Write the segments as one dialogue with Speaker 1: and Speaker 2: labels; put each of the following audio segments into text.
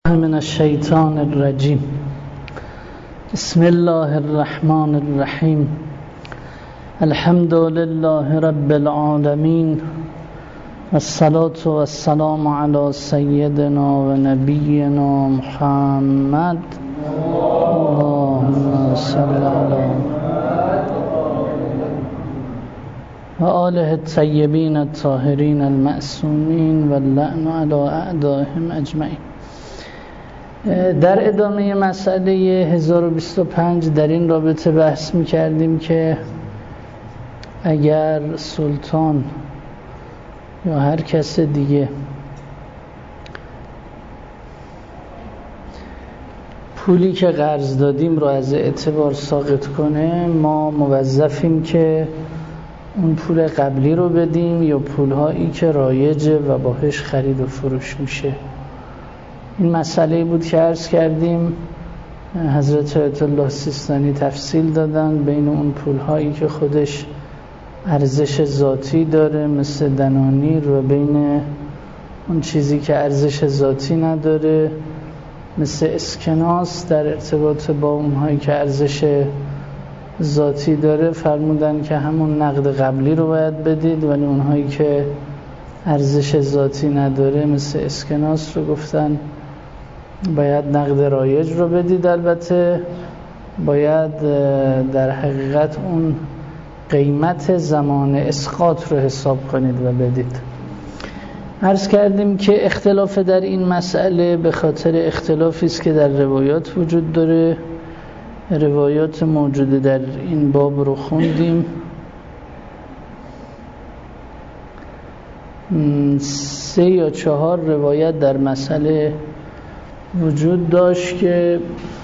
Speaker 1: من الشیطان الرجیم. بسم الله الرحمن الرحیم. الحمد لله رب العالمین والصلاة والسلام علی سیدنا و نبینا محمد اللهم صل علی و آله الطیبین الطاهرین المعصومین و اللعن علی اعدائهم اجمعین. در ادامه مسئله 1025 در این رابطه بحث می‌کردیم که اگر سلطان یا هر کس دیگه پولی که قرض دادیم رو از اعتبار ساقط کنه، ما موظفیم که اون پول قبلی رو بدیم یا پولهایی که رایجه و باهاش خرید و فروش میشه. این مسئله بود که عرض کردیم حضرت آیت الله سیستانی تفصیل دادن بین اون پولهایی که خودش ارزش ذاتی داره مثل دنانیر و بین اون چیزی که ارزش ذاتی نداره مثل اسکناس در ارتباط با اونهایی که ارزش ذاتی داره فرمودن که همون نقد قبلی رو باید بدید، ولی اونهایی که ارزش ذاتی نداره مثل اسکناس رو گفتن باید نقد رایج رو بدید. البته باید در حقیقت اون قیمت زمان اسقاط رو حساب کنید و بدید. عرض کردیم که اختلاف در این مسئله به خاطر اختلافی است که در روایات وجود داره. روایات موجوده در این باب رو خوندیم. 3 یا 4 روایت در مسئله وجود داشت که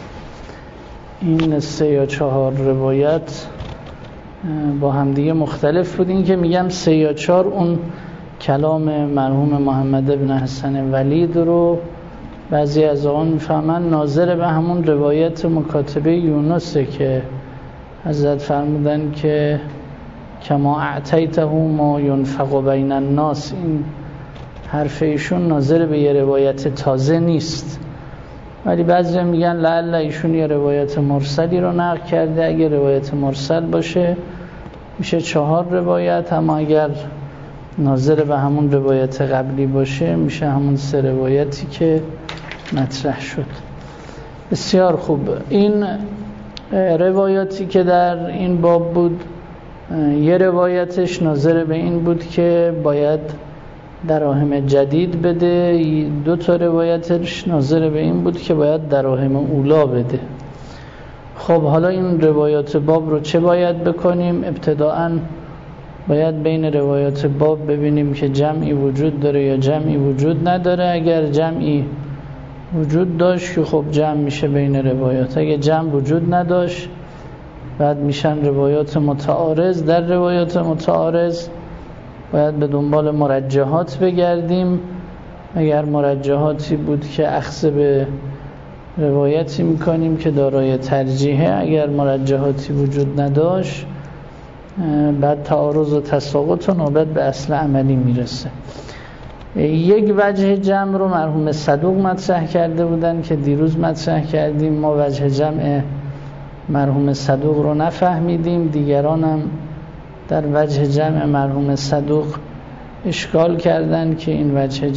Speaker 1: این 3 یا 4 روایت با همدیگه مختلف بود. این که میگم 3 یا 4 اون کلام مرحوم محمد بن حسن ولید رو بعضی از آن میفهمن ناظر به همون روایت مکاتبه یونسه که حضرت فرمودن که کما اعطیته ما ینفق بین الناس. این حرف ایشون ناظر به یه روایت تازه نیست، ولی بعضی میگن لعل ایشون یه روایت مرسلی رو نقل کرده. اگه روایت مرسل باشه میشه 4 روایت، اما اگر ناظر به همون روایت قبلی باشه میشه همون 3 روایتی که مطرح شد. بسیار خوب. این روایاتی که در این باب بود، یه روایتش ناظر به این بود که باید دراهم جدید بده، 2 تا روایتش ناظر به این بود که باید دراهم اولا بده. خب حالا این روایات باب رو چه باید بکنیم؟ ابتداءً باید بین روایات باب ببینیم که جمعی وجود داره یا جمعی وجود نداره. اگر جمعی وجود داشت که خب جمع میشه بین روایات. اگر جمع وجود نداشت بعد میشن روایات متعارض. در روایات متعارض باید به دنبال مرجحات بگردیم. اگر مرجحاتی بود که اخذ به روایتی میکنیم که دارای ترجیحه. اگر مرجحاتی وجود نداشت بعد تعارض و تساقط و نوبت به اصل عملی میرسه. یک وجه جمع رو مرحوم صدوق مطرح کرده بودن که دیروز مطرح کردیم. ما وجه جمع مرحوم صدوق رو نفهمیدیم. دیگران هم در وجه جمع مرحوم صدوق اشکال کردن که این وجه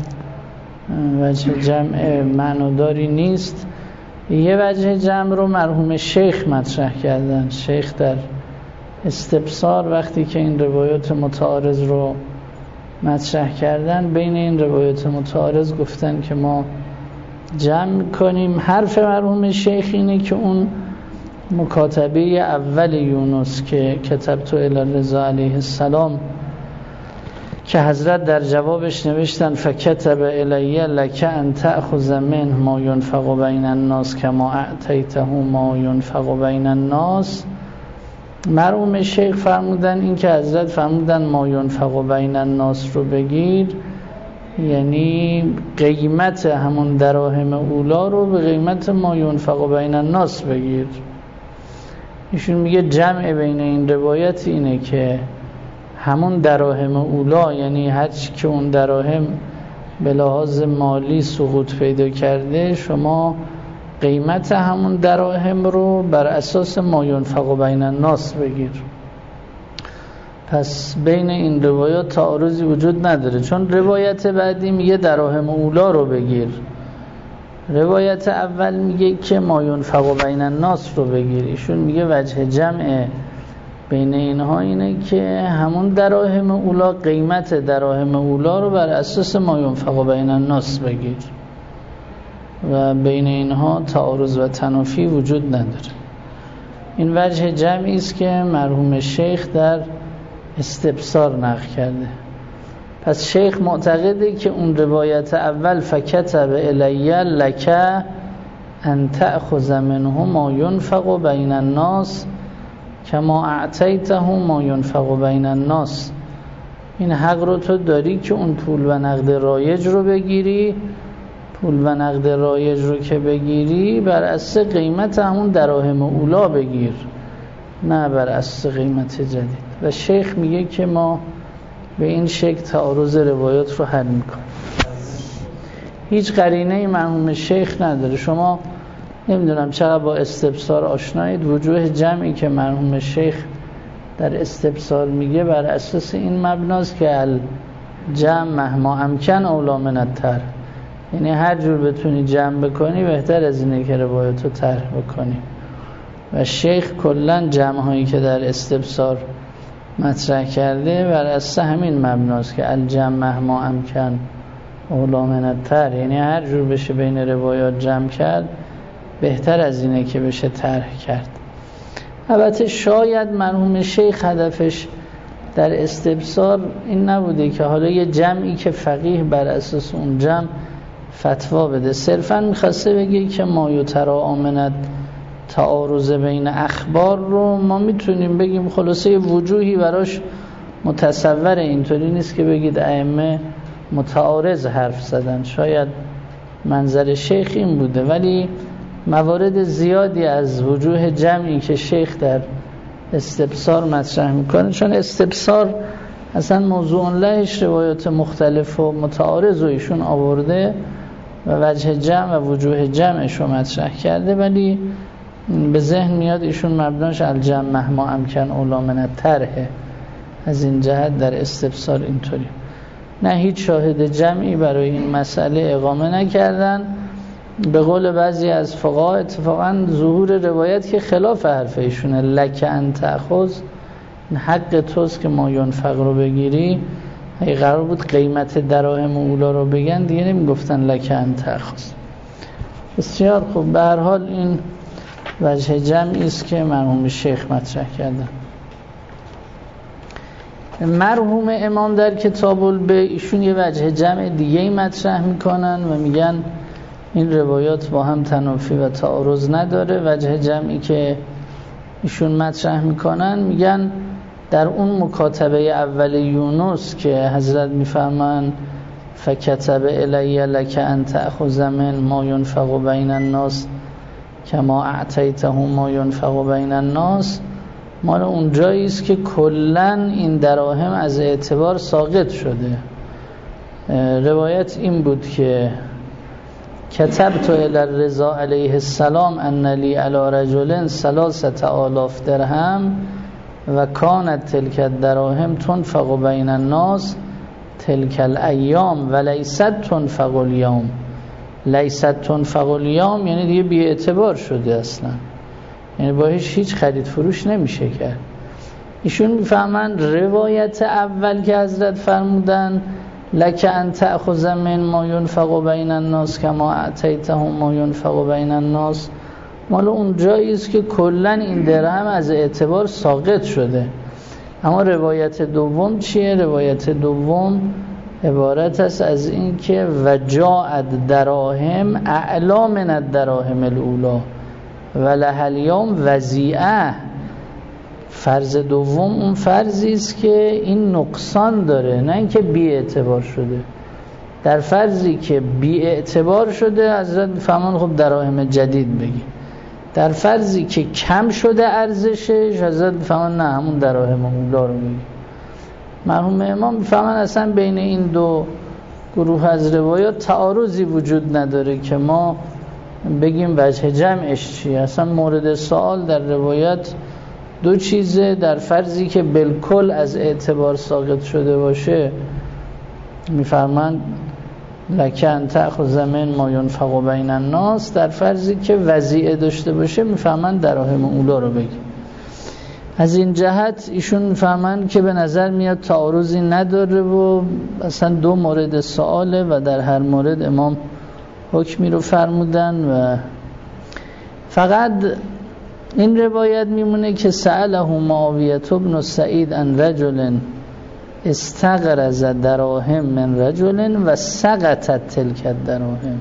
Speaker 1: جمع معناداری نیست. یه وجه جمع رو مرحوم شیخ مطرح کردن. شیخ در استبصار وقتی که این روایات متعارض رو مطرح کردن، بین این روایات متعارض گفتن که ما جمع کنیم. حرف مرحوم شیخ اینه که اون مکاتبه اول یونس که کتبت الی الرضا علیه السلام که حضرت در جوابش نوشتن فکتب الی لک ان تأخذ منه ما ینفق بین الناس کما اعطیته ما ینفق بین الناس، مرحوم شیخ فرمودن این که حضرت فرمودن ما ینفق بین الناس رو بگیر، یعنی قیمت همون دراهم اولا رو به قیمت ما ینفق بین الناس بگیر. ایشون میگه جمع بین این روایت اینه که همون دراهم اولا، یعنی هر چی که اون دراهم به لحاظ مالی سقوط پیدا کرده، شما قیمت همون دراهم رو بر اساس ما ینفق بین الناس بگیر. پس بین این روایات تعارضی وجود نداره، چون روایت بعدی میگه دراهم اولا رو بگیر، روایت اول میگه که ما ینفق بین الناس رو بگیر. ایشون میگه وجه جمع بین اینها اینه که همون دراهم اولا، قیمت دراهم اولا رو بر اساس ما ینفق بین الناس بگیر و بین اینها تعارض و تنافی وجود نداره. این وجه جمعی است که مرحوم شیخ در استبصار نقل کرده. پس شیخ معتقده که اون روایت اول فکتب الی لک ان تأخذ منه ما ینفق بین الناس کما اعطیته ما ینفق بین الناس، این حق رو تو داری که اون پول و نقد رایج رو بگیری، پول و نقد رایج رو که بگیری بر اساس قیمت همون دراهم اولا بگیر، نه بر اساس قیمت جدید. و شیخ میگه که ما به این شکل تعارض روایات رو حل میکنیم. هیچ قرینه مرحوم شیخ نداره. شما نمیدونم چقدر با استبصار آشنایید، وجوه جمعی که مرحوم شیخ در استبصار میگه بر اساس این مبناست که الجمع مهما امکن اولا من الطرح، یعنی هر جور بتونی جمع بکنی بهتر از اینه که روایتو طرح بکنی. و شیخ کلا جمع هایی که در استبصار مطرح کرده بر اساس همین مبناست که الجمع مهما امکن اولا من الطرح، یعنی هر جور بشه بین روایات جمع کرد بهتر از اینه که بشه طرح کرد. البته شاید مرحوم شیخ هدفش در استبصار این نبوده که حالا یه جمعی که فقیه بر اساس اون جمع فتوا بده، صرفا میخواسته بگه که ما یترا آمنت تعارض بین اخبار رو ما میتونیم بگیم خلاصه وجوهی براش متصوره، اینطوری نیست که بگید ائمه متعارض حرف زدن. شاید منظر شیخ این بوده، ولی موارد زیادی از وجوه جمعی که شیخ در استبصار مطرح میکنه، چون استبصار اصلا موضوع لهش روایات مختلف و متعارض و ایشون آورده و وجه جمع و وجوه جمعش رو مطرح کرده، ولی به ذهن میاد ایشون مبناش الجمع مهما امکن اولا من الطرح. از این جهت در استبصار اینطوری، نه هیچ شاهد جمعی برای این مسئله اقامه نکردن. به قول بعضی از فقها اتفاقا ظهور روایت که خلاف حرف ایشونه، لک ان تأخذ، حق توست که ما ینفق رو بگیری. اگه قرار بود قیمت دراهم اولا رو بگن دیگه نمیگفتن لک ان تأخذ. بسیار خوب، به هر حال این وجه جمعی است که مرحوم شیخ مطرح کردن. مرحوم امام در کتاب البیع ایشون یه وجه جمع دیگه ای مطرح میکنن و میگن این روایات با هم تنافی و تعارض نداره. وجه جمعی که ایشون مطرح میکنن میگن در اون مکاتبه اول یونس که حضرت میفرمان فکتب الی لک ان تأخذ من ما ینفق بین الناس کما اعطیته ما ینفق بین الناس، مال اون جایی است که کلا این دراهم از اعتبار ساقط شده. روایت این بود که کتبت الی الرضا علیه السلام ان لی علی رجل 3000 درهم و کانت تلک الدراهم تنفق بین الناس تلک الایام و لیست تنفق اليوم. لیست تنفق اليوم یعنی دیگه بی اعتبار شده اصلا، یعنی باهاش هیچ خرید فروش نمیشه کرد. ایشون میفهمن روایت اول که حضرت فرمودن لک ان تأخذ من ما ینفق بین الناس کما اعطیته ما ینفق بین الناس، مال اون جایی است که کلا این درهم از اعتبار ساقط شده. اما روایت دوم چیه؟ روایت دوم عبارت است از این که وجاءت دراهم اعلا من الدراهم الاولی و لها اليوم وضیعه. فرض دوم اون فرضی است که این نقصان داره، نه اینکه بی اعتبار شده. در فرضی که بی اعتبار شده حضرت میفهمن خب دراهم جدید بگی. در فرضی که کم شده ارزشش حضرت میفهمن نه همون دراهم اولا رو بگی. مرحوم امام میفهمن اصلا بین این دو گروه از روایات تعارضی وجود نداره که ما بگیم وجه جمعش چیه. اصلا مورد سوال در روایت دو چیزه. در فرضی که بالکل از اعتبار ساقط شده باشه میفرمند لکن تأخذ من ما ینفق بین الناس. در فرضی که وضیعه داشته باشه میفرمند دراهم اولا رو بگیم. از این جهت ایشون میفهمن که به نظر میاد تعارضی نداره و اصلا دو مورد سواله و در هر مورد امام حکمی رو فرمودن و فقط این روایت میمونه که سأله معاویه بن سعید عن رجل استغرز دراهم من رجل و سقطت تلک الدراهم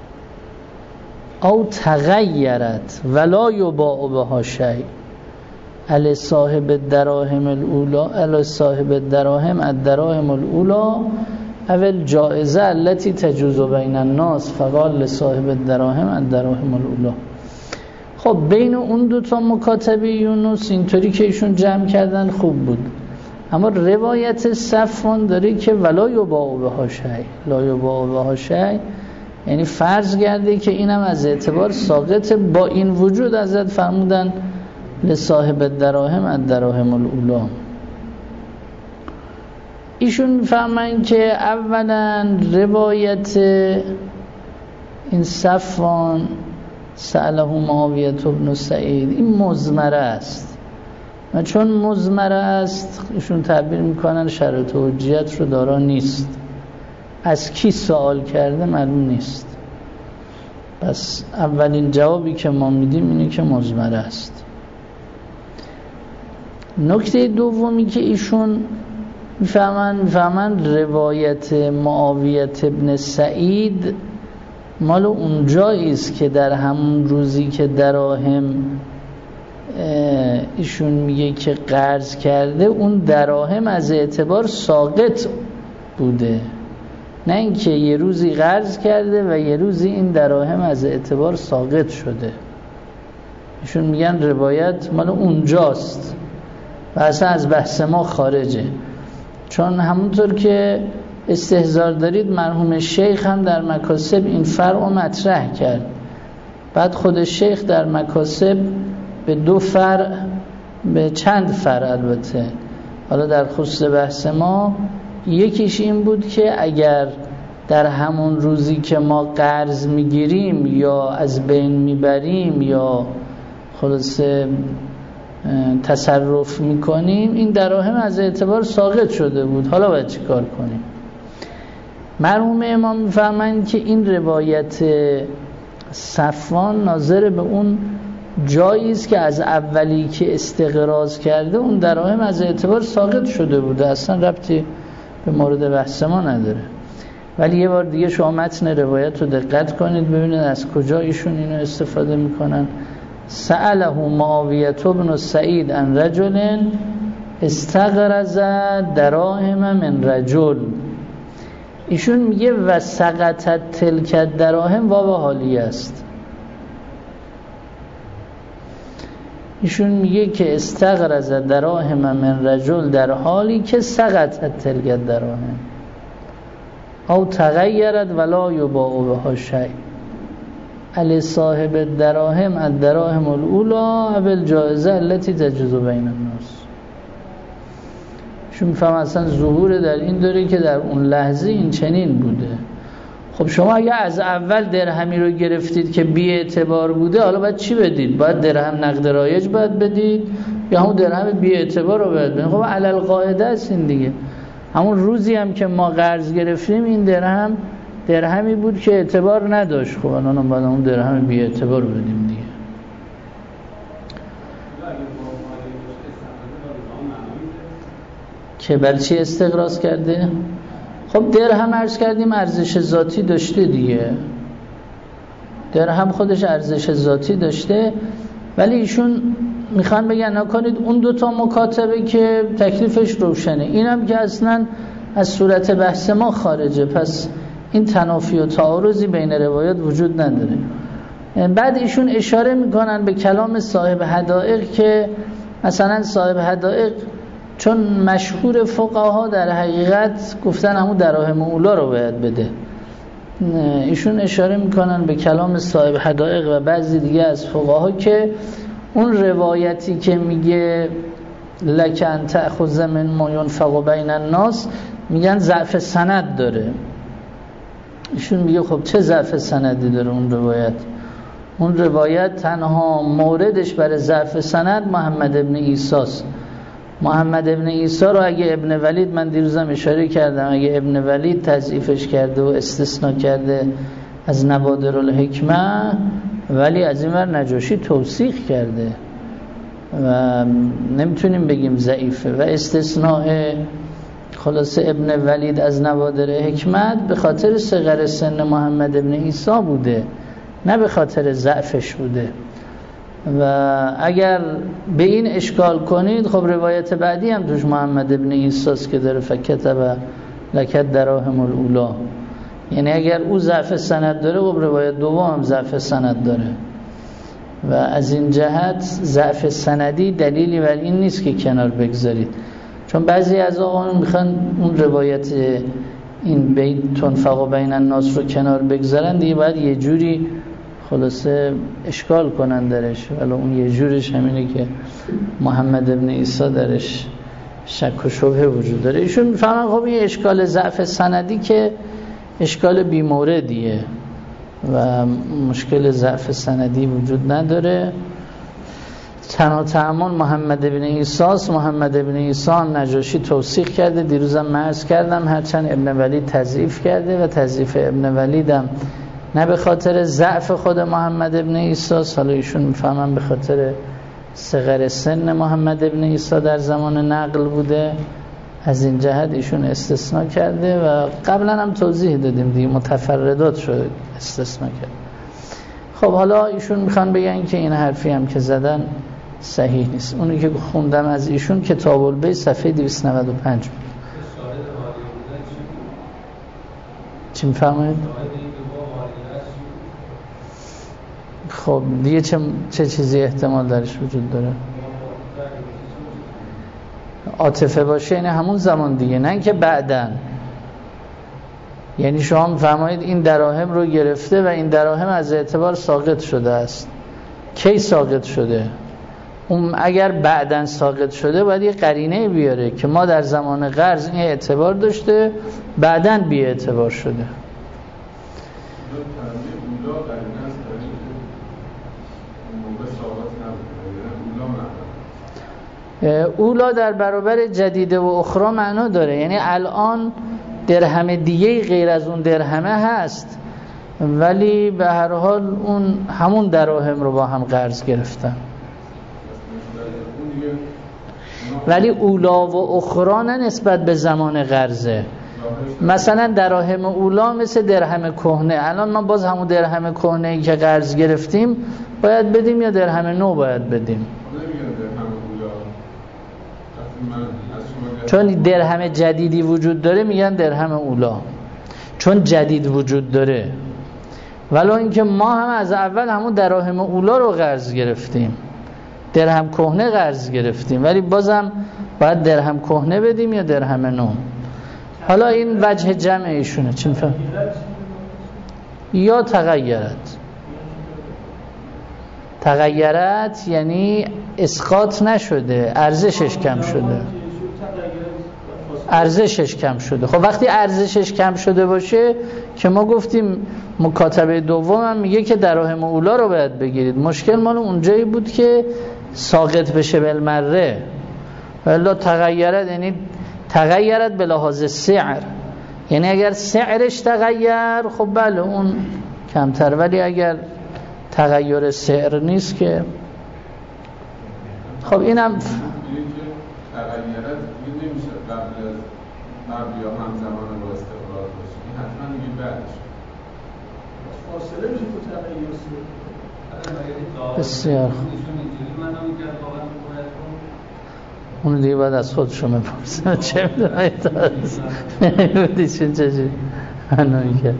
Speaker 1: او تغیرت ولا یباع بها شیء علی صاحب الدراهم الاولا علی صاحب الدراهم الدراهم الاولا اول جائزه التي تجوز بین الناس فقال لصاحب الدراهم الدراهم الاولا. خب بین اون دوتا مکاتبه یونس اینطوری که ایشون جمع کردن خوب بود، اما روایت صفوان داره که ولا یباع بها شیء، لا یباع بها شیء، یعنی فرض کرده که اینم از اعتبار ساقط. با این وجود حضرت فرمودن لصاحب الدراهم الدراهم الاولا. ایشون میفهمن که اولا روایت این صفوان سأله معاویه بن سعید این مضمره است و چون مضمره است ایشون تعبیر میکنن شرط حجیت رو دارا نیست. از کی سوال کرده معلوم نیست. پس اولین جوابی که ما میدیم اینه که مضمره است. نکته دومی که ایشون میفهمن روایت معاویه بن سعید مال اونجایی است که در همون روزی که دراهم ایشون میگه که قرض کرده اون دراهم از اعتبار ساقط بوده، نه اینکه یه روزی قرض کرده و یه روزی این دراهم از اعتبار ساقط شده. ایشون میگن روایت مال اونجاست و اصلا از بحث ما خارجه، چون همونطور که استحضار دارید مرحوم شیخ هم در مکاسب این فرع رو مطرح کرد. بعد خود شیخ در مکاسب به دو فرع، به چند فرع البته، حالا در خصوص بحث ما یکیش این بود که اگر در همون روزی که ما قرض میگیریم یا از بین میبریم یا خلاصه تصرف میکنیم این دراهم از اعتبار ساقط شده بود، حالا باید چی کار کنیم؟ مرحوم امام میفهمند که این روایت صفوان ناظر به اون جایی است که از اولی که استقراض کرده اون دراهم از اعتبار ساقط شده بوده، اصلا ربطی به مورد بحث ما نداره. ولی یه بار دیگه شما متن روایت رو دقت کنید ببینید از کجا ایشون اینو استفاده میکنن. سأله معاویه بن سعید عن رجل استغرز دراهم من رجل. ایشون میگه و سقطت تلک الدراهم واو حالیه است. ایشون میگه که استغرز دراهم من رجل در حالی که سقطت تلک الدراهم او تغیرت ولا یباع بها شیء علی صاحب الدراهم الدراهم الاولا اول جائزه التي تجوز بین الناس. چون میفهم اصلا ظهور در این داره که در اون لحظه این چنین بوده. خب شما اگه از اول درهمی رو گرفتید که بی اعتبار بوده، حالا باید چی بدید؟ باید درهم نقد رایج باید بدید یا همون درهم بی اعتبار رو باید بدید؟ خب علل قاعده است این دیگه. همون روزی هم که ما قرض گرفتیم این درهمی بود که اعتبار نداشت، خب الان باید اون درهم بی اعتبار بدیم دیگه. که برای چی استقراض کرده؟ خب درهم عرض کردیم ارزش ذاتی داشته دیگه، درهم خودش ارزش ذاتی داشته، ولی ایشون میخوان بگن نکنید اون دوتا مکاتبه که تکلیفش روشنه، اینم که اصلا از صورت بحث ما خارجه، پس این تنافی و تعارضی بین روایات وجود نداره. بعد ایشون اشاره میکنن به کلام صاحب حدائق که مثلا صاحب حدائق چون مشهور فقها در حقیقت گفتن همون دراهم اولا رو باید بده. ایشون اشاره میکنن به کلام صاحب حدائق و بعضی دیگه از فقها که اون روایتی که میگه لک ان تأخذ من ما ینفق بین الناس، میگن ضعف سند داره. ایشون میگه خب چه ضعف سندی داره اون روایت؟ اون روایت تنها موردش برای ضعف سند محمد ابن عیسی است. محمد ابن عیسی رو اگه ابن ولید، من دیروزم اشاره کردم، اگه ابن ولید تضعیفش کرده و استثناء کرده از نوادر الحکمه، ولی از این ور نجاشی توثیق کرده و نمیتونیم بگیم ضعیفه. و استثناء خلاصه ابن ولید از نوادر حکمت به خاطر صغر سن محمد ابن عیسی بوده، نه به خاطر ضعفش بوده. و اگر به این اشکال کنید، خب روایت بعدی هم توش محمد ابن عیسی است که داره فکتب لکت دراهم الاولا، یعنی اگر او ضعف سند داره، خب روایت دوم هم ضعف سند داره. و از این جهت ضعف سندی دلیلی بر این نیست که کنار بگذارید. چون بعضی از آقایون میخوان اون روایت این بیت تنفق بین الناس رو کنار بگذارن، دیگه باید یه جوری خلاصه اشکال کنن درش، ولی اون یه جورش همینه که محمد ابن عیسی درش شک و شبهه وجود داره. ایشون میفهمن خب این اشکال ضعف سندی که اشکال بیموردیه و مشکل ضعف سندی وجود نداره. تنها تعامل محمد ابن عیسی است. محمد ابن عیسی نجاشی توثیق کرده، دیروزم عرض کردم، هرچند ابن ولید تضعیف کرده و تضعیف ابن ولیدم نه به خاطر ضعف خود محمد ابن عیسی، حالا ایشون میفهمن به خاطر صغر سن محمد ابن عیسی در زمان نقل بوده. از این جهت ایشون استثناء کرده و قبلا هم توضیح دادیم دیگه، متفردات شده استثناء کرده. خب حالا ایشون میخوان بگن که این حرفی هم که زدن صحیح نیست. اونی که خوندم از ایشون کتاب البیع صفحه 295 بود. چی میفهمید؟ خب دیگه چه چیزی احتمال درش وجود داره؟ عاطفه باشه یعنی همون زمان دیگه، نه که بعدن. یعنی شما میفرمایید این دراهم رو گرفته و این دراهم از اعتبار ساقط شده است. کی ساقط شده؟ اون اگر بعدن ساقط شده باید یه قرینه بیاره که ما در زمان قرض این اعتبار داشته، بعدن بی اعتبار شده. اولا در برابر جدیده و اخرى معنا داره، یعنی الان درهم دیگه غیر از اون درهمه هست، ولی به هر حال اون همون دراهم رو با هم قرض گرفتن. ولی اولا و اخرى نه نسبت به زمان قرضه. مثلا دراهم اولا مثل درهم کهنه، الان ما باز همون درهم کهنه‌ای که قرض گرفتیم باید بدیم یا درهم نو باید بدیم؟ چون درهم جدیدی وجود داره میگن درهم اولا، چون جدید وجود داره. ولو اینکه ما هم از اول همون دراهم اولا رو قرض گرفتیم، درهم کهنه قرض گرفتیم، ولی بازم باید درهم کهنه بدیم یا درهم نو. حالا این وجه جمع ایشونه. چی میفهم؟ یا تغییرت. تغییرت یعنی اسقاط نشده، ارزشش کم شده. ارزشش کم شده. خب وقتی ارزشش کم شده باشه که ما گفتیم مکاتبه دوم هم میگه که دراهم اولا رو باید بگیرید. مشکل مال اونجایی بود که ساقط بشه بالمره. ولی تغییرت یعنی تغییرت به لحاظ سعر، یعنی اگر سعرش تغییر خب بله اون کمتر، ولی اگر تغییر سعر نیست که خب اینم
Speaker 2: تغییرات نمیشه قبل از یا همزمان با استقرار باشه، این حتما میگه بعدش فاصله میشه تو تغییر.
Speaker 1: بسیار اونو دیگه باید از خودشون بپرسن چه میدونم بودی چون چجوری هنوی کرد.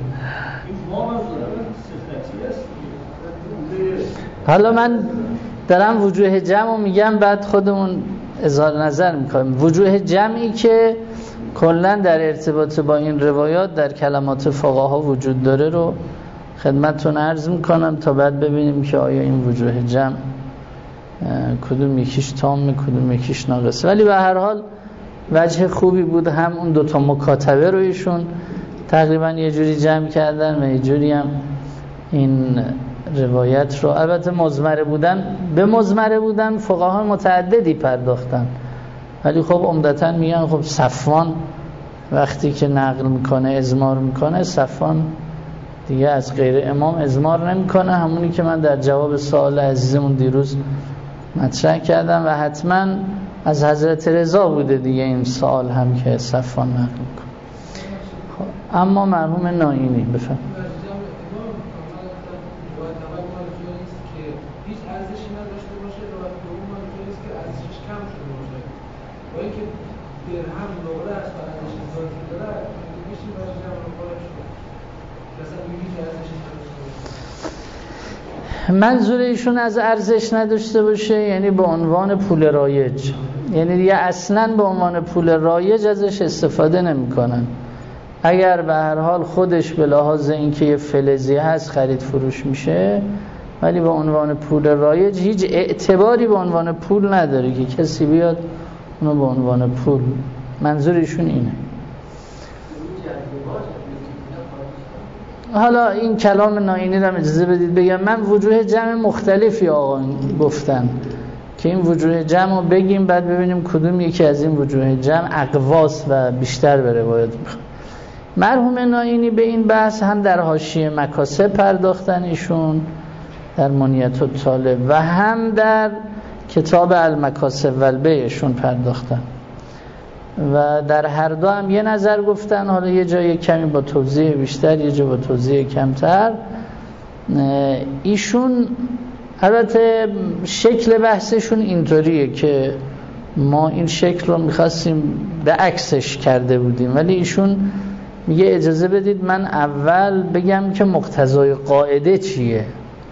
Speaker 1: حالا من دارم وجوه جمع میگم، بعد خودمون اظهار نظر میکنیم. وجوه جمعی که کلا در ارتباط با این روایات در کلمات فقها وجود داره رو خدمتتون عرض میکنم تا بعد ببینیم که آیا این وجوه جمع کدوم یکیش تام کدوم یکیش ناقصه. ولی به هر حال وجه خوبی بود، هم اون دوتا مکاتبه رو ایشون تقریبا یه جوری جمع کردن و یه جوری هم این روایت رو، البته به مضمره بودن فقها متعددی پرداختن، ولی خب عمدتاً میگن خب صفوان وقتی که نقل میکنه اضمار میکنه، صفوان دیگه از غیر امام اضمار نمیکنه، همونی که من در جواب سوال عزیزمون دیروز مطرح کردم و حتما از حضرت رضا بوده دیگه این سوال هم که صفوان نقل میکنه. خب اما مرحوم ناینی بفهم منظور ایشون از ارزش نداشته باشه یعنی به عنوان پول رایج، یعنی دیگه اصلا به عنوان پول رایج ازش استفاده نمی‌کنن. اگر به هر حال خودش به لحاظ اینکه یه فلزی هست خرید فروش میشه، ولی به عنوان پول رایج هیچ اعتباری به عنوان پول نداره که کسی بیاد اونو به عنوان پول. منظور ایشون اینه. حالا این کلام ناینی رو اجازه بدید بگم، من وجوه جمع مختلفی آقا گفتن که این وجوه جمع رو بگیم بعد ببینیم کدوم یکی از این وجوه جمع اقواس و بیشتر به روایت میخواد. مرحوم ناینی به این بحث هم در حاشیه مکاسب پرداختن ایشون در منیت الطالب و هم در کتاب المکاسب و البیعشون پرداختن و در هر دو هم یه نظر گفتن، حالا یه جای کمی با توضیح بیشتر یه جا با توضیح کمتر. ایشون البته شکل بحثشون اینطوریه که ما این شکل رو میخواستیم به عکسش کرده بودیم، ولی ایشون میگه اجازه بدید من اول بگم که مقتضای قاعده چیه،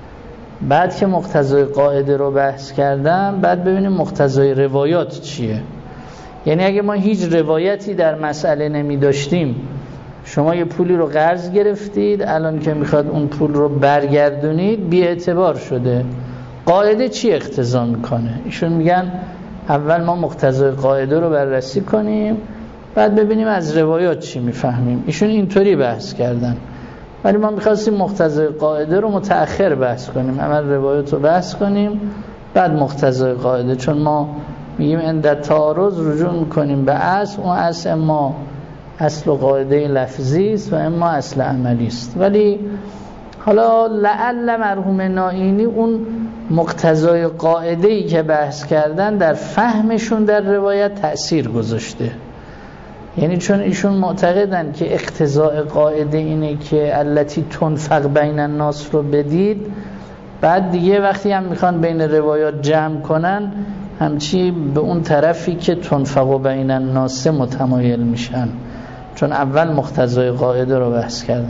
Speaker 1: بعد که مقتضای قاعده رو بحث کردم بعد ببینیم مقتضای روایات چیه. یعنی اگه ما هیچ روایتی در مسئله نمی داشتیم، شما یه پولی رو قرض گرفتید، الان که میخواد اون پول رو برگردونید بی اعتبار شده، قاعده چی اقتضا میکنه؟ ایشون میگن اول ما مقتضای قاعده رو بررسی کنیم بعد ببینیم از روایات چی میفهمیم. ایشون اینطوری بحث کردن، ولی ما میخواستیم مقتضای قاعده رو متأخر بحث کنیم، اول روایات رو بحث کنیم بعد مقتضای قاعده، چون ما میگیم عند تعارض رجوع میکنیم به اصل، اون اصل اما اصل و قاعده لفظی است و اما اصل عملی است. ولی حالا لعل مرحوم ناینی اون مقتضای قاعده‌ای که بحث کردن در فهمشون در روایت تأثیر گذاشته، یعنی چون ایشون معتقدن که اقتضاء قاعده اینه که التی تنفق بین الناس رو بدید، بعد دیگه وقتی هم میخوان بین روایات جمع کنن همچی به اون طرفی که تنفق بین الناس متمایل میشن، چون اول مقتضای قاعده رو بحث کردن.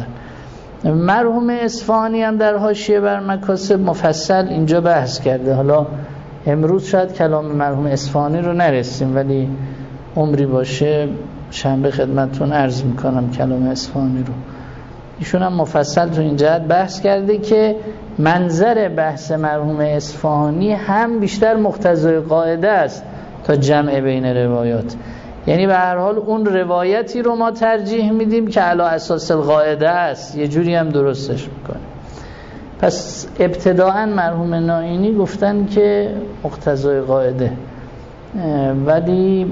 Speaker 1: مرحوم اصفهانی هم در حاشیه بر مکاسب مفصل اینجا بحث کرده. حالا امروز شاید کلام مرحوم اصفهانی رو نرسیم، ولی عمری باشه شنبه خدمتتون عرض میکنم کلام اصفهانی رو. ایشون هم مفصل تو این جهت بحث کرده که منظر بحث مرحوم اصفهانی هم بیشتر مقتضای قاعده است تا جمع بین روایات، یعنی به هر حال اون روایتی رو ما ترجیح میدیم که علی اساس القاعده است، یه جوری هم درستش میکنه. پس ابتداءً مرحوم ناینی گفتن که مقتضای قاعده، ولی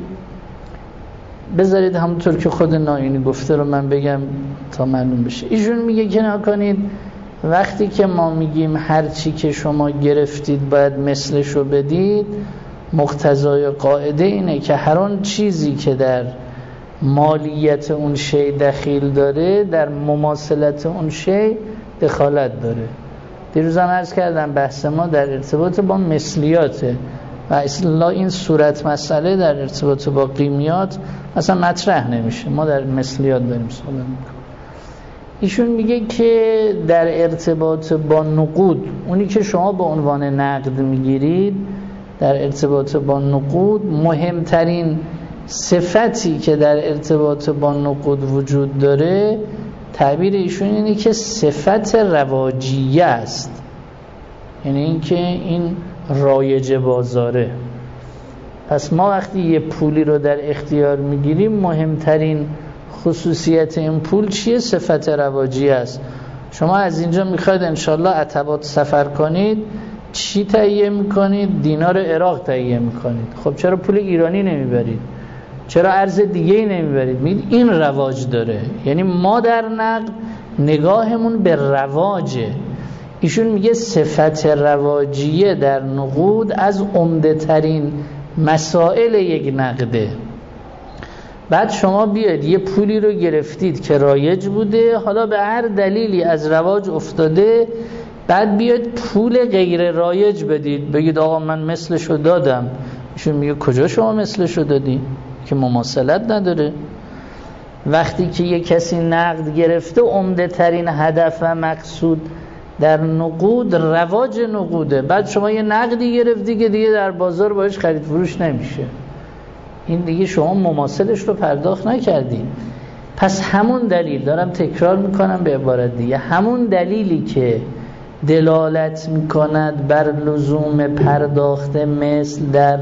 Speaker 1: بذارید همونطور که خود ناینی گفته رو من بگم تا معلوم بشه. ایشون میگه که نکنید وقتی که ما میگیم هر چی که شما گرفتید باید مثلش رو بدید، مقتضای قاعده اینه که هر آن چیزی که در مالیت اون شی دخیل داره در مماثلت اون شی دخالت داره. دیروز هم عرض کردم بحث ما در ارتباط با مثلیاته و اصلا این صورت مسئله در ارتباط با قیمیات اصلا مطرح نمیشه، ما در مثلیات داریم صحبت میکنیم. ایشون میگه که در ارتباط با نقود، اونی که شما به عنوان نقد میگیرید در ارتباط با نقود مهمترین صفتی که در ارتباط با نقود وجود داره، تعبیر ایشون اینه که صفت رواجیه است، یعنی اینکه این رایج بازاره. پس ما وقتی یه پولی رو در اختیار میگیریم مهمترین خصوصیت این پول چیه؟ صفت رواجی است. شما از اینجا میخواید انشالله عتبات سفر کنید، چی تهیه میکنید؟ دینار عراق تهیه میکنید. خب چرا پول ایرانی نمیبرید؟ چرا ارز دیگه‌ای نمیبرید؟ میگید این رواج داره. یعنی ما در نقد نگاهمون به رواجه. ایشون میگه صفت رواجیه در نقود از عمده ترین مسائل یک نقده. بعد شما بیاید یه پولی رو گرفتید که رایج بوده، حالا به هر دلیلی از رواج افتاده، بعد بیاید پول غیر رایج بدید، بگید آقا من مثلشو دادم. ایشون میگه کجا شما مثلشو دادی؟ که مماثلت نداره. وقتی که یه کسی نقد گرفته، عمده ترین هدف و مقصود در نقود رواج نقوده. بعد شما یه نقدی گرفتی که دیگه در بازار باش خرید فروش نمیشه، این دیگه شما مماثلش رو پرداخت نکردین. پس همون دلیل، دارم تکرار میکنم به عبارت دیگه، همون دلیلی که دلالت میکند بر لزوم پرداخت مثل در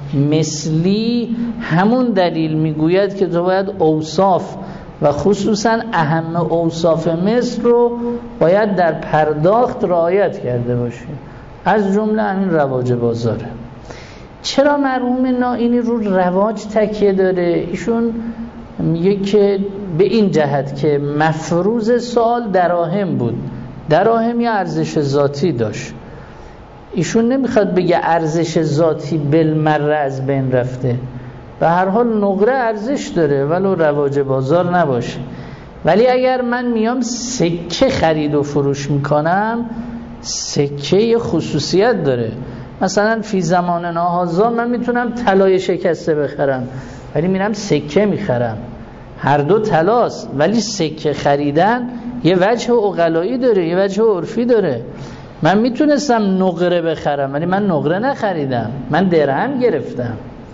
Speaker 1: مثلی، همون دلیل میگوید که تو باید اوصاف و خصوصا اهم اوصاف مثل رو باید در پرداخت رعایت کرده باشی، از جمله همین رواج بازاره. چرا مرحوم نائینی رو رواج تکیه داره؟ ایشون میگه که به این جهت که مفروض سوال دراهم بود، دراهم یا ارزش ذاتی داشت. ایشون نمیخواد بگه ارزش ذاتی بالمره از بین رفته، به هر حال نقره ارزش داره ولو رواج بازار نباشه. ولی اگر من میام سکه خرید و فروش میکنم، سکه یه خصوصیت داره. مثلا فی زمان ناهازا من میتونم طلای شکسته بخرم، ولی میرم سکه میخرم، هر دو طلاست، ولی سکه خریدن یه وجه عقلایی داره، یه وجه عرفی داره. من میتونستم نقره بخرم ولی من نقره نخریدم، من درهم گرفتم.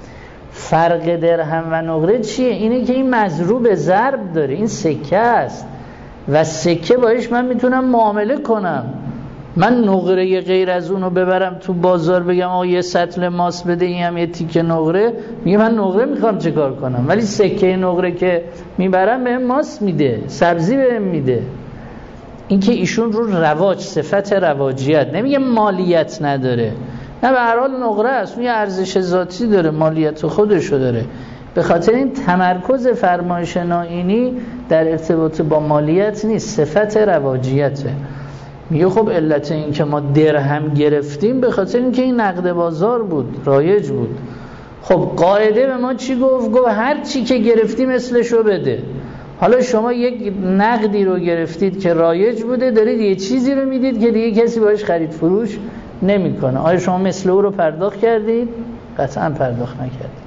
Speaker 1: فرق درهم و نقره چیه؟ اینه که این مضروب ضرب داره، این سکه است و سکه باش من میتونم معامله کنم. من نقره غیر از اونو ببرم تو بازار بگم آقا یه سطل ماس بده، این هم یه تیکه نقره، میگه من نقره میخوام چه کار کنم، ولی سکه نقره که میبرم بهم ماس میده، سبزی بهم میده. این که ایشون رو رواج، صفت رواجیت، نمیگه مالیت نداره، نه، به هر حال نقره است، اون یه ارزش ذاتی داره، مالیت خودشو داره. به خاطر این تمرکز فرمایش نائینی در ارتباط با مالیت نیست، صفت رواجیته. میگه خب علت این که ما درهم گرفتیم به خاطر این که این نقد بازار بود، رایج بود. خب قاعده به ما چی گفت؟ گفت هر چی که گرفتی مثلشو بده. حالا شما یک نقدی رو گرفتید که رایج بوده، دارید یه چیزی رو میدید که دیگه کسی باش خرید فروش نمیکنه. آیا شما مثل او رو پرداخت کردید؟ قطعا پرداخت نکردید.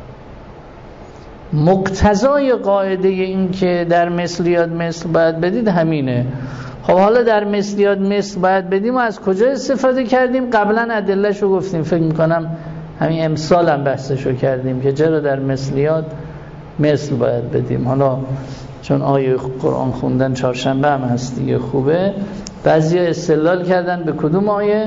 Speaker 1: مقتضای قاعده این که در مثلیات مثل باید بدید همینه. خب حالا در مثلیات مثل باید بدیم و از کجا استفاده کردیم؟ قبلا ادله‌شو گفتیم، فکر میکنم همین امسال هم بحثشو کردیم که چرا در مثلیات مثل باید بدیم. حالا چون آیه قرآن خوندن چهارشنبه هم هست دیگه، خوبه. بعضی استدلال کردن به کدوم آیه؟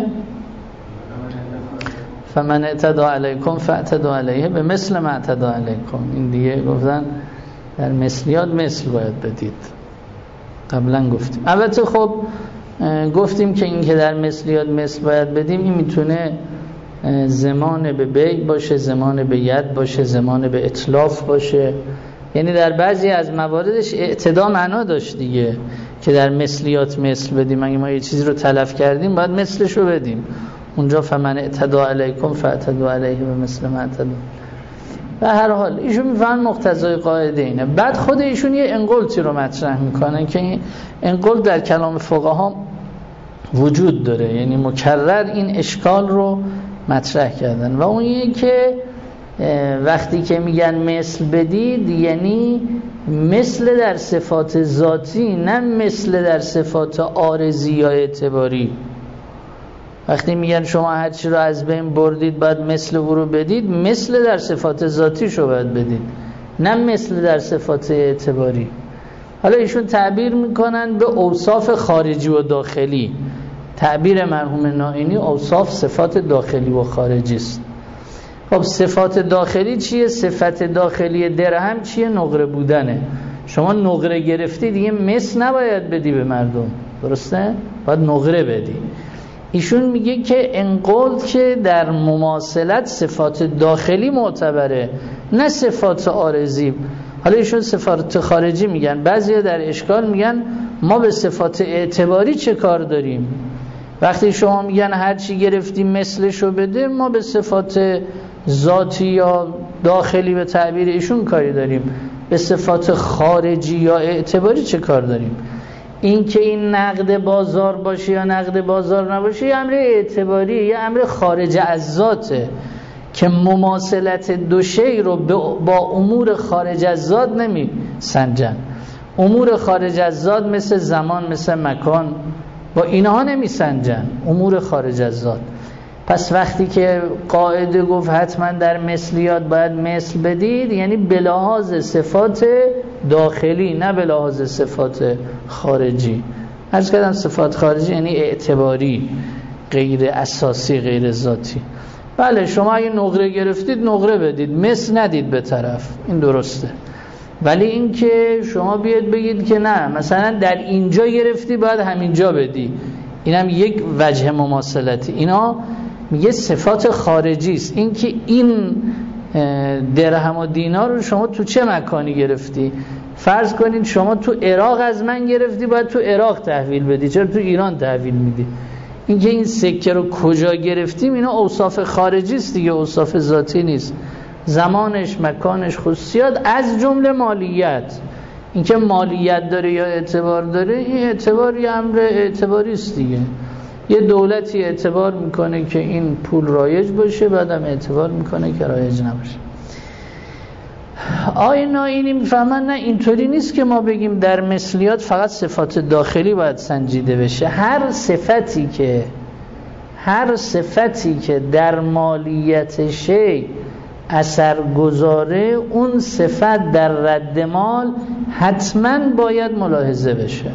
Speaker 1: فمن اعتدى علیکم فاعتدوا علیه به مثل ما اعتدى علیکم. این دیگه گفتن در مثلیات مثل باید بدید، قبلا گفتیم. البته خب گفتیم که این که در مثلیات مثل باید بدیم، این میتونه زمان به بیع باشه، زمان به ید باشه، زمان به اتلاف باشه. یعنی در بعضی از مواردش اعتدا معنا داشت دیگه، که در مثلیات مثل بدیم. اگه ما یه چیزی رو تلف کردیم باید مثلش رو بدیم. اونجا فمن اعتدى علیکم فاعتدوا علیه به مثل ما اعتدى. به هر حال ایشون میفهمن مقتضای قاعده اینه. بعد خود ایشون یه انقلتی رو مطرح میکنن که این انقلت در کلام فقها وجود داره، یعنی مکرر این اشکال رو مطرح کردن و اون یه که وقتی که میگن مثل بدید، یعنی مثل در صفات ذاتی، نه مثل در صفات عارضی یا اعتباری. وقتی میگن شما هر چی رو از بین بردید باید مثل او رو بدید، مثل در صفات ذاتیش رو باید بدید، نه مثل در صفات اعتباری. حالا ایشون تعبیر میکنن به اوصاف خارجی و داخلی. تعبیر مرحوم نائینی اوصاف صفات داخلی و خارجی است. خب صفات داخلی چیه؟ صفت داخلی درهم چیه؟ نقره بودنه. شما نقره گرفتی دیگه مثل نباید بدی به مردم، درسته؟ باید نقره بدی. ایشون میگه که انقل که در مماثلت صفات داخلی معتبره، نه صفات عارضی. حالا ایشون صفات خارجی میگن. بعضیا در اشکال میگن ما به صفات اعتباری چه کار داریم؟ وقتی شما میگن هر چی گرفتی مثلشو بده، ما به صفات ذاتی یا داخلی به تعبیر ایشون کاری داریم، به صفات خارجی یا اعتباری چه کار داریم؟ این که این نقد بازار باشه یا نقد بازار نباشه یه امر اعتباری، یه امر خارج از ذاته که مماثلت دو شی رو با امور خارج از ذات نمی سنجن. امور خارج از ذات مثل زمان، مثل مکان، با اینها نمی سنجن امور خارج از ذات. پس وقتی که قاعده گفت حتما در مثلیات باید مثل بدید، یعنی به لحاظ صفات داخلی، نه به لحاظ صفات خارجی. عرض کردم صفات خارجی یعنی اعتباری، غیر اساسی، غیر ذاتی. بله شما اگه نقره گرفتید نقره بدید، مثل ندید به طرف، این درسته. ولی این که شما بیاد بگید که نه مثلا در اینجا گرفتی باید همینجا بدی، اینم یک وجه مماثلتی. اینا میگه صفات خارجی است. این که این درهم و دینار رو شما تو چه مکانی گرفتی؟ فرض کنید شما تو عراق از من گرفتی، باید تو عراق تحویل بدی، چرا تو ایران تحویل میدی؟ این که این سکه رو کجا گرفتیم، اینا اوصاف خارجی است دیگه، اوصاف ذاتی نیست. زمانش، مکانش، خصوصیات، از جمله مالیت. این که مالیت داره یا اعتبار داره، این اعتبار یه امر اعتباری است دیگه. یه دولتی اعتبار میکنه که این پول رایج باشه، بعدم اعتبار میکنه که رایج نباشه. آیه نائینی میفهمن نه اینطوری نیست که ما بگیم در مثلیات فقط صفات داخلی باید سنجیده بشه. هر صفتی که در مالیت شی اثر گذاره، اون صفت در رد مال حتما باید ملاحظه بشه.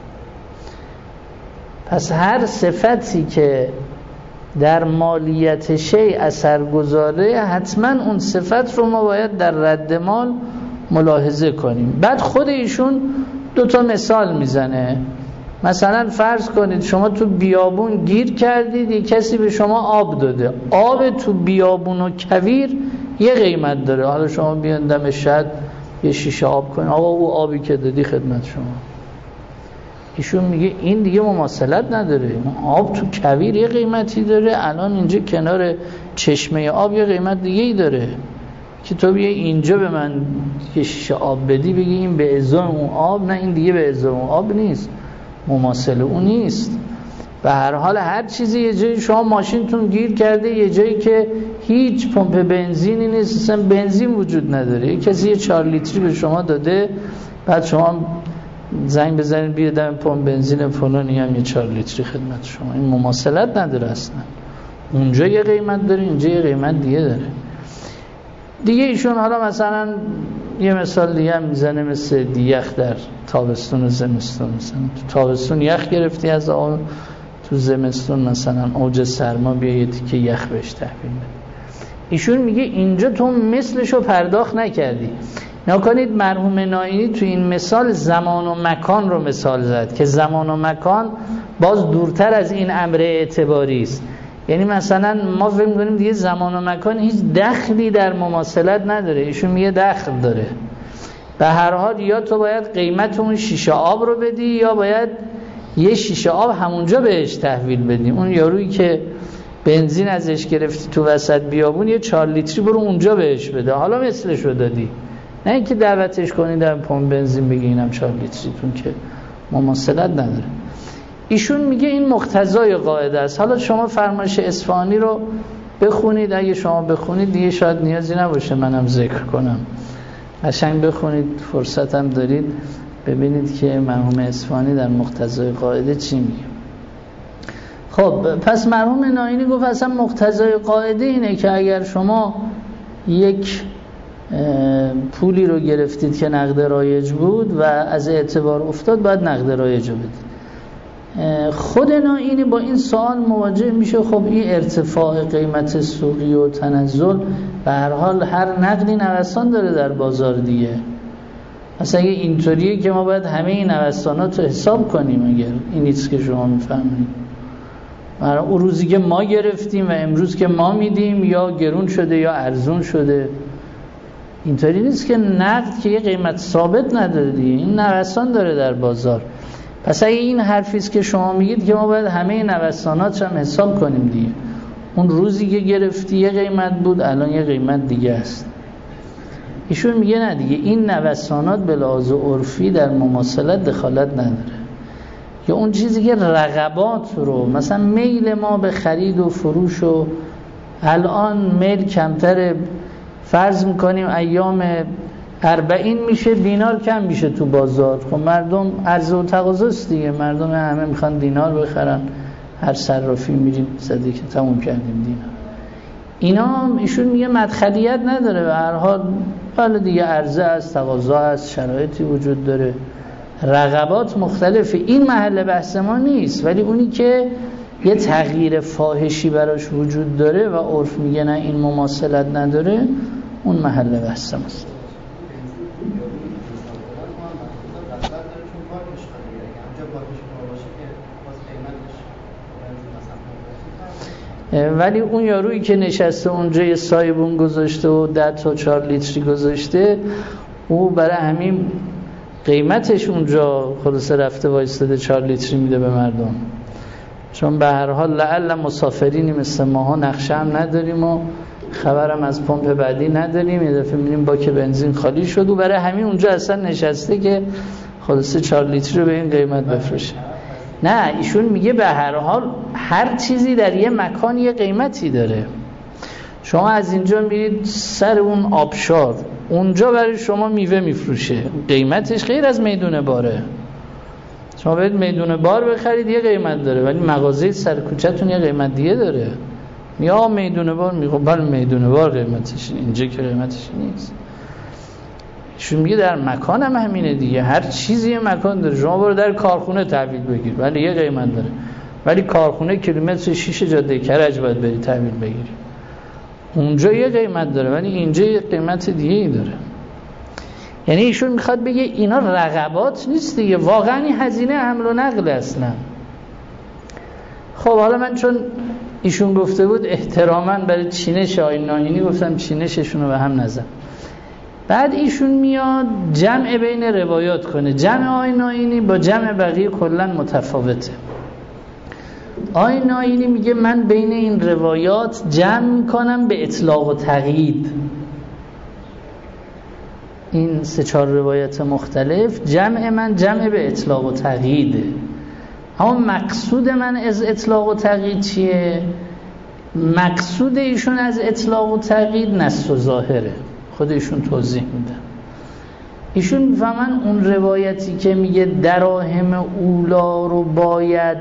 Speaker 1: پس هر صفتی که در مالیت شی اثر گذاره، حتما اون صفت رو ما باید در رد مال ملاحظه کنیم. بعد خود ایشون 2 مثال میزنه. مثلا فرض کنید شما تو بیابون گیر کردید، یک کسی به شما آب داده. آب تو بیابون و کویر یه قیمت داره. حالا شما بیان دم شد یه شیشه آب کنید، آقا او آبی که دادی خدمت شما. ایشون میگه این دیگه مماثلت نداره. آب تو کویر یه قیمتی داره، الان اینجا کنار چشمه آب یه قیمت دیگه ای داره. که تو بیای اینجا به من یه شیشه آب بدی، بگی این به ازای اون آب، نه این دیگه به ازای اون آب نیست، مماثل اون نیست. به هر حال هر چیزی یه جایی شما ماشینتون گیر کرده، یه جایی که هیچ پمپ بنزینی نیست، اصلا بنزین وجود نداره، یه کسی یه 4 لیتری به شما داده، بعد شما زنگ بزنید بیادم پمپ بنزین فلانی هم یه 4 لیتری خدمت شما. این مماثلت نداره اصلا. اونجا یه قیمت داره، اینجا یه قیمت دیگه داره دیگه. ایشون حالا مثلا یه مثال دیگه هم میزنه، مثل یخ در تابستون و زمستون. مثلا تو تابستون یخ گرفتی از آن، تو زمستون مثلا اوج سرما بیا یه تیکه یخ بهش تحویل بده. ایشون میگه اینجا تو مثلشو پرداخت نکردی. نکنید مرحوم نائینی تو این مثال زمان و مکان رو مثال زد که زمان و مکان باز دورتر از این امر اعتباری است. یعنی مثلا ما فکر می‌کنیم دیگه زمان و مکان هیچ دخلی در مماثلت نداره، ایشون میگه دخل داره. به هر حال یا تو باید قیمت اون شیشه آب رو بدی، یا باید یه شیشه آب همونجا بهش تحویل بدی. اون یارویی که بنزین ازش گرفتی تو وسط بیابون، یه 4 لیتری برو اونجا بهش بده، حالا مثلش رو دادی. نه اینکه دعوتش کنی در پمپ بنزین بگی اینم 4 لیتریتون، که مماثلت نداره. ایشون میگه این مقتضای قاعده است. حالا شما فرمایش اصفهانی رو بخونید، اگه شما بخونید دیگه شاید نیازی نباشه منم ذکر کنم. قشنگ بخونید، فرصتم دارید ببینید که مرحوم اصفهانی در مقتضای قاعده چی میگه. خب پس مرحوم ناینی گفت اصلا مقتضای قاعده اینه که اگر شما یک پولی رو گرفتید که نقد رایج بود و از اعتبار افتاد باید نقد رایج رو بدید. خود ناینی با این سوال مواجه میشه خب این ارتفاع قیمت سوقی و تنزل به هر حال هر نقدی نوسان داره در بازار دیگه. اصلا اگه اینطوریه که ما باید همه این نوسانات رو حساب کنیم، اگر این نیست که شما میفهمید اون روزی که ما گرفتیم و امروز که ما میدیم یا گرون شده یا ارزون شده، اینطوری نیست که نقد که یه قیمت ثابت نداره دیگه، این نوسان داره در بازار. پس اگه این حرفیست که شما میگید که ما باید همه نوسانات هم حساب کنیم دیگه، اون روزی که گرفتی یه قیمت بود الان یه قیمت دیگه است. ایشون میگه نه دیگه، این نوسانات به لحاظ عرفی در مماثلت دخالت نداره. یا اون چیزی که رقبات رو مثلا میل ما به خرید و فروش و الان میل کمتر، فرض میکنیم ایام 40 میشه دینار کم میشه تو بازار، خب مردم عرضه و تقاضاست دیگه، مردم همه میخوان دینار بخرن، هر صرافی میریم زده که تموم کردیم دینار. اینا ایشون میگه مدخلیت نداره، به هر حال حالا دیگه عرضه است، تقاضا است، شرایطی وجود داره، رقبات مختلفه، این محل بحث ما نیست. ولی اونی که یه تغییر فاحشی براش وجود داره و عرف میگه نه این مماثلت نداره، اون محل بحث ماست. ولی اون یارویی که نشسته اونجا یه سایبون گذاشته و 10 تا 4 لیتری گذاشته، او برای همین قیمتش اونجا خلاصه رفته وایستاده 4 لیتری میده به مردم، چون به هر حال لعل مسافرینی مثل ماها نقشه هم نداریم و خبرم از پمپ بعدی نداریم، یه دفعه میبینیم باک بنزین خالی شد و برای همین اونجا اصلا نشسته که خلاصه 4 لیتری رو به این قیمت بفروشه. نه، ایشون میگه به هر حال هر چیزی در یه مکان یه قیمتی داره. شما از اینجا میرید سر اون آبشار، اونجا برای شما میوه میفروشه، قیمتش غیر از میدون باره. شما باید میدون بار بخرید یه قیمت داره، ولی مغازه سر کوچه‌تون یه قیمت دیگه داره. یا میدون بار میگه بله میدون بار قیمتش، اینجا که قیمتش نیست. ایشون میگه در مکان هم همینه دیگه، هر چیزی یه مکان داره. شما برو در کارخونه تحویل بگیر، ولی یه قیمت داره، ولی کارخونه کیلومتر 6 جاده کرج باید بری تحویل بگیری، اونجا یه قیمت داره، ولی اینجا یه قیمت دیگه ای داره. یعنی ایشون میخواد بگه اینا رقبات نیست دیگه، واقعا این هزینه حمل و نقل اصلا. خب حالا من چون ایشون گفته بود احتراما برای چینش آقای ناینی گفتم چینششون رو به هم نزن. بعد ایشون میاد جمع بین روایات کنه. جمع آقای ناینی با جمع بقیه کلا متفاوته. آقای ناینی میگه من بین این روایات جمع میکنم به اطلاق و تقیید. این 3-4 روایت مختلف، جمع من جمع به اطلاق و تقییده. اما مقصود من از اطلاق و تقیید چیه؟ مقصود ایشون از اطلاق و تقیید نص و ظاهره. خودشون توضیح میدن. ایشون میفهمن اون روایتی که میگه دراهم اولا رو باید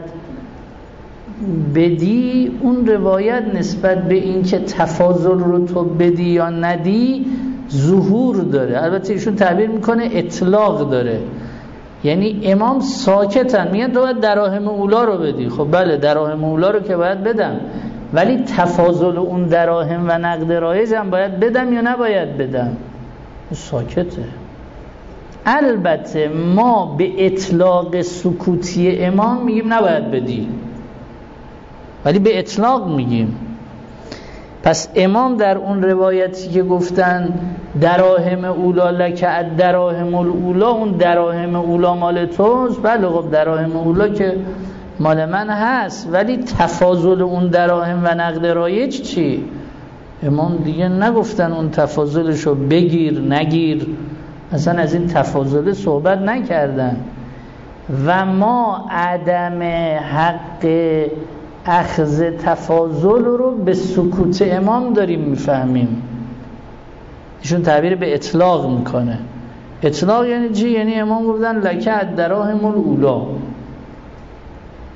Speaker 1: بدی، اون روایت نسبت به این که تفاضل رو تو بدی یا ندی ظهور داره. البته ایشون تعبیر میکنه اطلاق داره، یعنی امام ساکتن، میگن تو باید دراهم اولا رو بدی. خب بله دراهم اولا رو که باید بدم، ولی تفاضل اون دراهم و نقد رایج هم باید بدم یا نباید بدم؟ ساکته. البته ما به اطلاق سکوتی امام میگیم نباید بدی، ولی به اطلاق میگیم. پس امام در اون روایتی که گفتن دراهم اولا لک الدراهم الاولا، اون دراهم اولا مال توست، بله خب دراهم اولا که مال من هست، ولی تفاضل اون دراهم و نقد رایج چی؟ امام دیگه نگفتن اون تفاضلشو بگیر نگیر، اصلا از این تفاضل صحبت نکردن. و ما عدم حق اخذ تفاضل رو به سکوت امام داریم میفهمیم. ایشون تعبیر به اطلاق میکنه. اطلاق یعنی چی؟ یعنی امام گفتن لک الدراهم الاولا،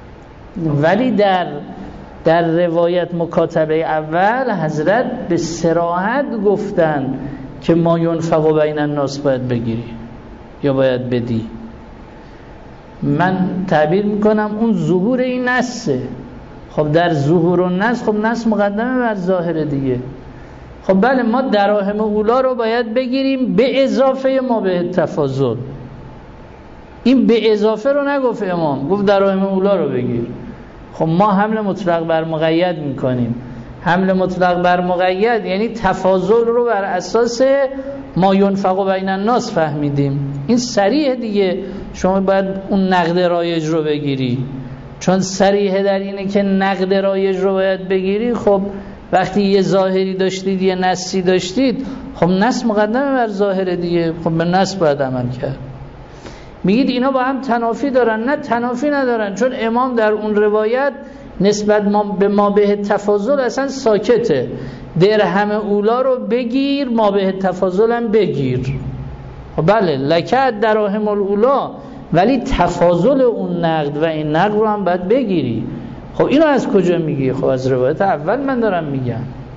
Speaker 1: ولی در روایت مکاتبه اول حضرت به صراحت گفتن که ما ینفق بین الناس باید بگیری یا باید بدی. من تعبیر میکنم اون ظهور این نسه. خب در ظهور و نس، خب نس مقدمه بر ظاهر دیگه. خب بله ما دراهم اولا رو باید بگیریم به اضافه ما به تفاضل. این به اضافه رو نگفت امام، گفت دراهم اولا رو بگیر. خب ما حمل مطلق بر مقید میکنیم. حمل مطلق بر مقید یعنی تفاضل رو بر اساس ما ینفق بین الناس فهمیدیم. این صریح دیگه، شما باید اون نقد رایج رو بگیری، چون صریح در اینه که نقد رایج رو باید بگیری. خب وقتی یه ظاهری داشتید یه نصی داشتید، خب نص مقدمه بر ظاهر دیگه، خب به نص باید عمل کرد. میگید اینا با هم تنافی دارن؟ نه تنافی ندارن، چون امام در اون روایت نسبت به ما به تفاضل اصلا ساکته. درهم اولا رو بگیر، ما به تفاضل هم بگیر. خب بله لکه دراهم الاولا، ولی تفاضل اون نقد و این نقد رو هم باید بگیری. خب اینو از کجا میگی؟ خب از روایت اول من دارم میگم.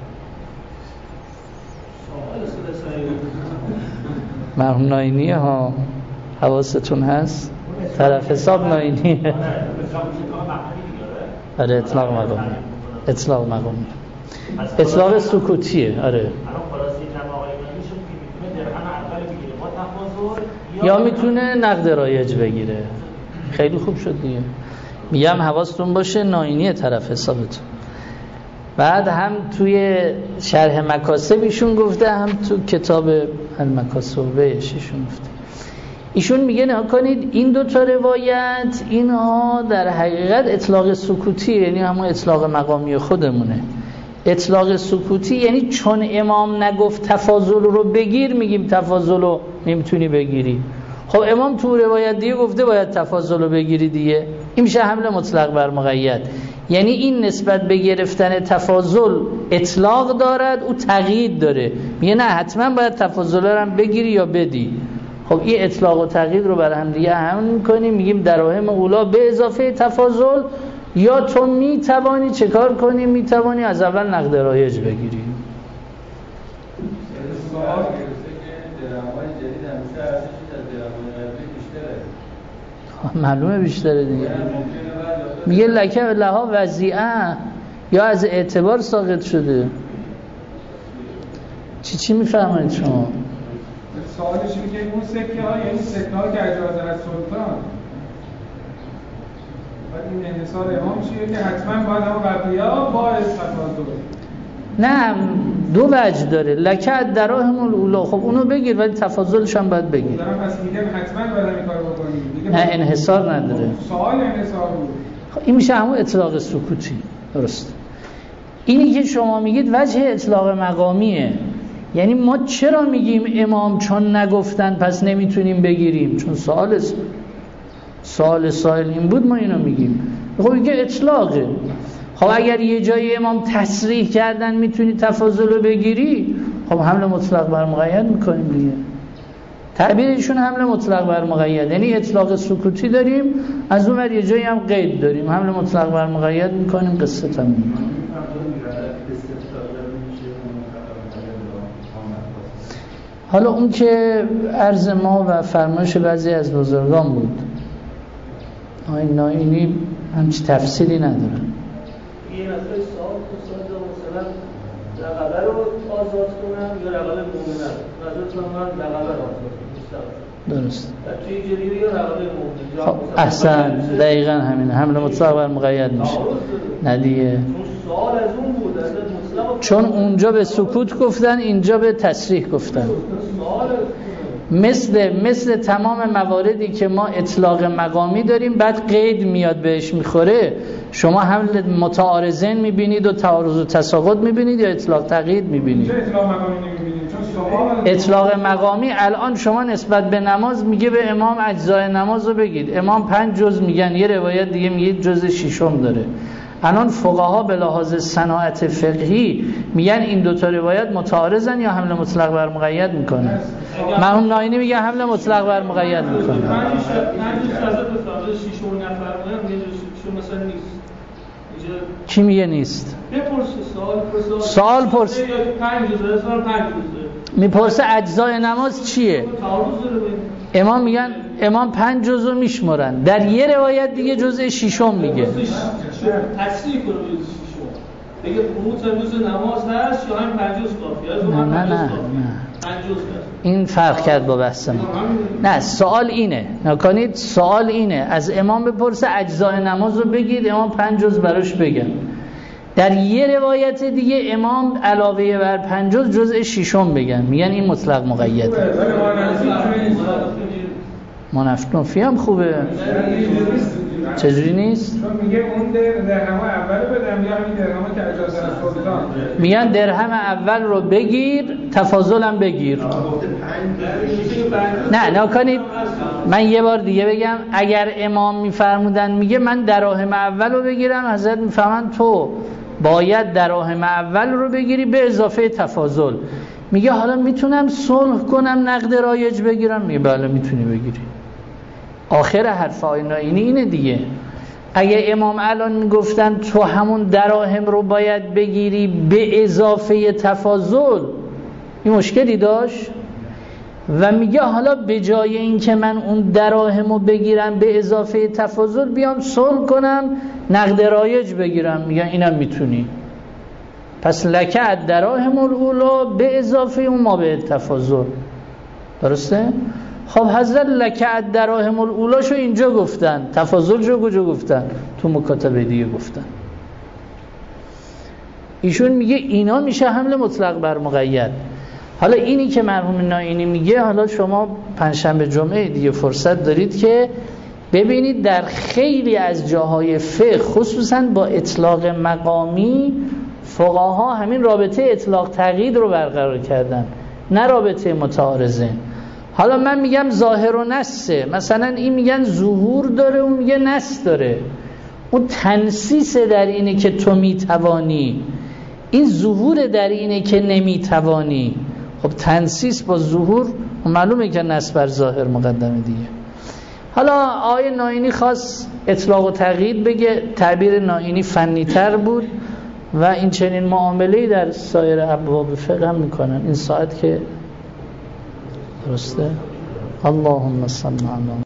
Speaker 1: مرحوم ناینیه ها، حواستون هست؟ طرف حساب ناینیه. آره اطلاق مقامی، اطلاق مقامی، اطلاق سکوتیه. آره یا میتونه نقد رایج بگیره. خیلی خوب شد دیگه. میگم حواستون باشه ناینی طرف حسابتون. بعد هم توی شرح مکاسب ایشون گفته، هم تو کتاب المکاسب ایشون گفته. ایشون میگه نها کنید این دو تا روایت اینها در حقیقت اطلاق سکوتی، یعنی همون اطلاق مقامی خودمونه. اطلاق سکوتی یعنی چون امام نگفت تفاضل رو بگیر، میگیم تفاضل رو نمیتونی بگیری. خب امام تو روایت دیگه گفته باید تفاضل رو بگیری دیگه. این میشه حمل مطلق بر مقید. یعنی این نسبت به گرفتن تفاضل اطلاق دارد، او تقیید داره. میگه نه حتما باید تفاضل رو هم بگیری یا بدی. خب این اطلاق و تقیید رو بر هم دیگه حمل میکنیم، میگیم دراهم اولا به اضافه تفاضل. یا تو میتوانی چه کار کنی؟ میتوانی از اول نقد رایج بگیری. معلومه بیشتره دیگه. میگه لکه لها وضیعه، یا از اعتبار ساقط شده. چی میفهمید شما؟
Speaker 3: سوالش اینه که اون سکه ها یعنی سکه ها که اجازه از سلطان، بعد این انحصار امام چیه که حتما باید هم قبلیه ها با تفاضل.
Speaker 1: نه دو وجه داره. لکه دراهم الاولا، خب اونو بگیر ولی تفاضلش هم باید بگیر.
Speaker 3: دارم پس میگم حتما باید این کارو بکنیم.
Speaker 1: نه انحصار نداره.
Speaker 3: سوال انحصار بود.
Speaker 1: خب این میشه همون اطلاق سکوتی. درست. اینی که شما میگید وجه اطلاق مقامیه. یعنی ما چرا میگیم امام چون نگفتن پس نمیتونیم بگیریم؟ چون سوال سائل این بود ما اینو میگیم. خب اینکه اطلاقه. خب اگر یه جای امام تصریح کردن میتونی تفاضل رو بگیری، خب حمل مطلق بر مقید میکنیم دیگه. تعبیرشون حمل مطلق بر مقید، یعنی اطلاق سکوتی داریم، از اون ور یه جایی هم قید داریم، حمل مطلق بر مقید میکنیم، قصه تموم میکنیم. حالا اون که عرض ما و فرمایش بعضی از بزرگان بود، آقای ناینی همچی تفصیلی ندارن.
Speaker 4: یه مسئله مثلا رقبه رو آزاد کنم یا رقبه مومنه رو آزاد کنم، رقبه رو آزاد کنم.
Speaker 1: درست.
Speaker 4: توی جریوی یا رقبه مومنه.
Speaker 1: خب احسن، دقیقا همینه، حمل مطلق بر مقید میشه. نه دیگه،
Speaker 4: سوال از اون بود، از مطلق،
Speaker 1: چون اونجا به سکوت گفتن اینجا به تصریح گفتن. مثل تمام مواردی که ما اطلاق مقامی داریم بعد قید میاد بهش میخوره، شما حمل متعارضین میبینید و تعارض و تساقط میبینید یا اطلاق تقیید میبینید؟
Speaker 3: اطلاق مقامی نمیبینید، چون
Speaker 1: اطلاق مقامی الان شما نسبت به نماز میگه به امام اجزای نماز رو بگید، امام 5 جز میگن، یه روایت دیگه میگه جز 6 داره. الان فقها به لحاظ صناعت فقهی میگن این دوتا روایت متعارضن یا حمل مطلق بر مقید میکنه. مرحوم ناینی میگه حمل مطلق بر مقید میکنه.
Speaker 4: من شازه به فرض 6 نفر میگم، مثلا نیست.
Speaker 1: کی میگه نیست؟
Speaker 4: بپرس
Speaker 1: سوال پرس.
Speaker 4: 5 روزه سال 5 روزه
Speaker 1: میپرسه اجزای نماز چیه؟ امام میگن امام 5 جزو میشمرن، در یه روایت دیگه جزء ششم میگه.
Speaker 4: تصریح کنه جزء ششم. بگه قنوت روز نماز هست یا همین 5 جز کافیه؟
Speaker 1: نه.
Speaker 4: 5 جز
Speaker 1: این فرق کرد با بحث ما. نه سوال اینه، نکنید سوال اینه از امام بپرسه اجزای نماز رو بگید، امام 5 جز براش بگن. در یه روایت دیگه امام علاوه بر 5 جزء ششم بگن، میگن این مطلق مقیده. منافی هم خوبه. چجوری نیست؟
Speaker 3: چون میگه اون درهم اول بدم یا همین درهم که اجازه سلطان.
Speaker 1: میگن درهم اول رو بگیر، تفاضل هم بگیر. نه نکنید، من یه بار دیگه بگم، اگر امام میفرمودن میگه من دراهم اول رو بگیرم، حضرت میفهمن تو باید دراهم اول رو بگیری به اضافه تفاضل. میگه حالا میتونم صلح کنم نقد رایج بگیرم؟ میگه بله میتونی بگیری. آخر حرف آقای ناینی اینه دیگه. اگه امام الان میگفتن تو همون دراهم رو باید بگیری به اضافه تفاضل، این مشکلی داشت؟ و میگه حالا به جای این که من اون دراهم رو بگیرم به اضافه تفاضل، بیام صلح کنم نقد رایج بگیرم، میگن اینم میتونی. پس لکه الدراهم الاولا به اضافه اون ما به تفاضل. درسته؟ خب حضرت لکه الدراهم الاولا شو اینجا گفتن، تفاضل شو کجا گفتن؟ تو مکاتبه دیگه گفتن. ایشون میگه اینا میشه حمل مطلق بر مقید. حالا اینی که مرحوم ناینی میگه، حالا شما پنجشنبه جمعه دیگه فرصت دارید که ببینید در خیلی از جاهای فقه، خصوصا با اطلاق مقامی، فقها همین رابطه اطلاق تقیید رو برقرار کردن، نه رابطه متعارضه. حالا من میگم ظاهر و نسه، مثلا این میگن ظهور داره، اون میگه نس داره. اون تنسیس در اینه که تو میتوانی، این ظهور در اینه که نمیتوانی. خب تنسیس با ظهور معلومه که نس بر ظاهر مقدمه دیگه. حالا آقای ناینی خواست اطلاق و تقیید بگه، تعبیر ناینی فنی تر بود و این چنین معامله‌ای در سایر ابواب فقه هم میکنن. این ساعت که درسته؟ اللهم صل علی